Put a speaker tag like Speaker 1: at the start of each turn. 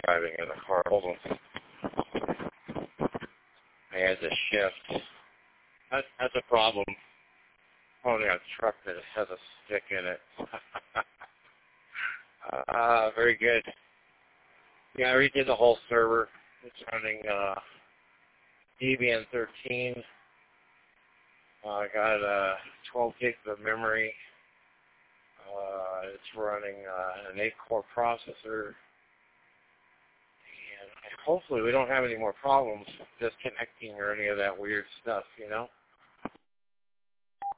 Speaker 1: driving in the car. Hold on. I had to shift. That's a problem. Owning a truck that has a stick in it. Very good. Yeah, I redid the whole server. It's running Debian 13. I got 12 gigs of memory. It's running an 8-core processor. And hopefully we don't have any more problems disconnecting or any of that weird stuff, you know?